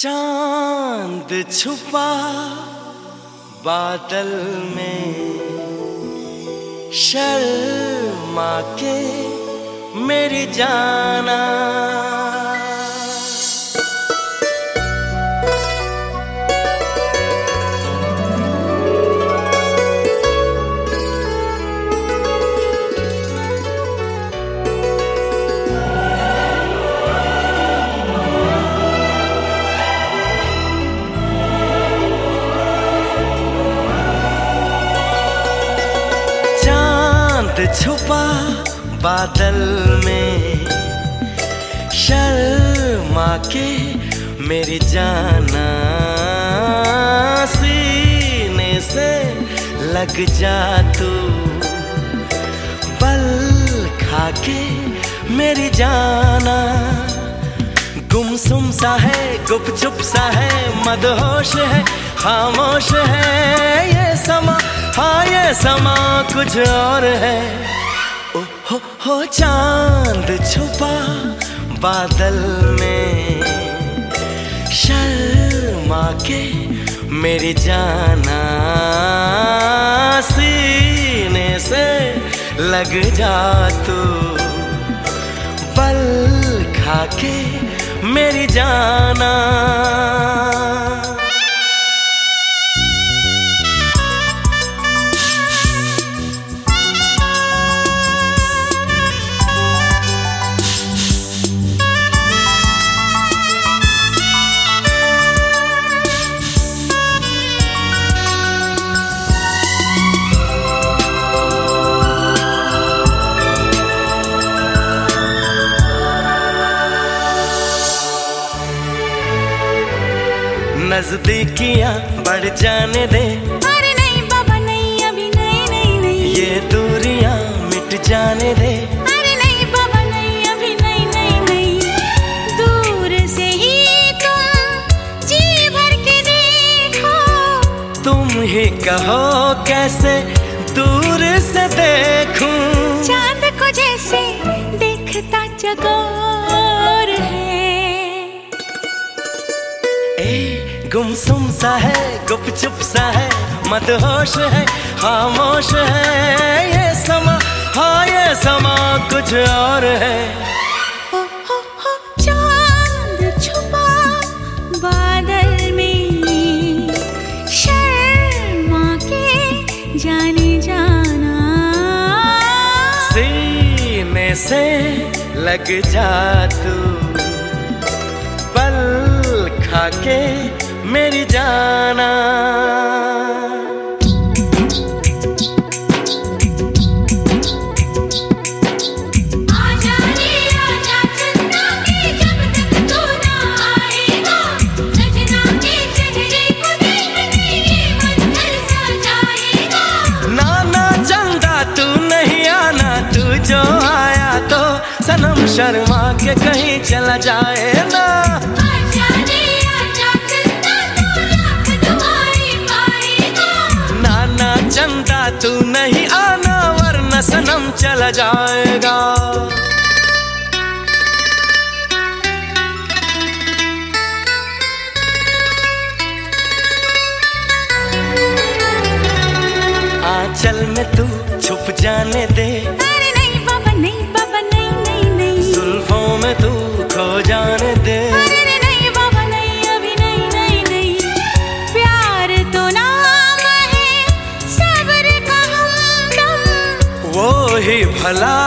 चांद छुपा बादल में, शर्मा के मेरी जाना। छुपा बादल में, शर्मा के मेरी जाना, सीने से लग जा तू, बल खा के मेरी जाना। गुमसुम सा है, गुपचुप सा है, मदहोश है, खामोश है ये समा, हाँ ये समा कुछ और है। ओ हो चांद छुपा बादल में, शर्मा के मेरी जाना, सीने से लग जा तू, बल खा के मेरी जाना। नजदीकियां बढ़ जाने दे, अरे नहीं बाबा नहीं, अभी नहीं नहीं नहीं। ये दूरियां मिट जाने दे, अरे नहीं बाबा नहीं, अभी नहीं नहीं नहीं। दूर से ही तुम जी भर के देखो, तुम ही कहो कैसे दूर से देखूं। चांद को जैसे देखता चकोर है। गुमसुम सा है, गुपचुप सा है, मदहोश है, खामोश है ये समा, हाँ ये समा कुछ और है। हो चांद छुपा बादल में, शर्मा के जाने जाना, सीने से लग जा तू, बल खा के मेरी जाना। आजा रे आजा चंदा के, जब तक तू ना आएगा, सजना के चेहरे को देखने ये मन तरसा जाएगा। नाना चंदा तू नहीं आना, तू जो आया तो सनम शर्मा के कहीं चला जाए ना। चंदा तू नहीं आना, वरना सनम चला जाएगा। आंचल में तू छुप जाने दे, अरे नहीं बाबा नहीं, बाबा नहीं नहीं नहीं। जुल्फों में तू खो जाने दे, अरे नहीं बाबा नहीं, अभी नहीं नहीं नहीं। प्यार तो नाम है सब्र का हमदम, वो ही भला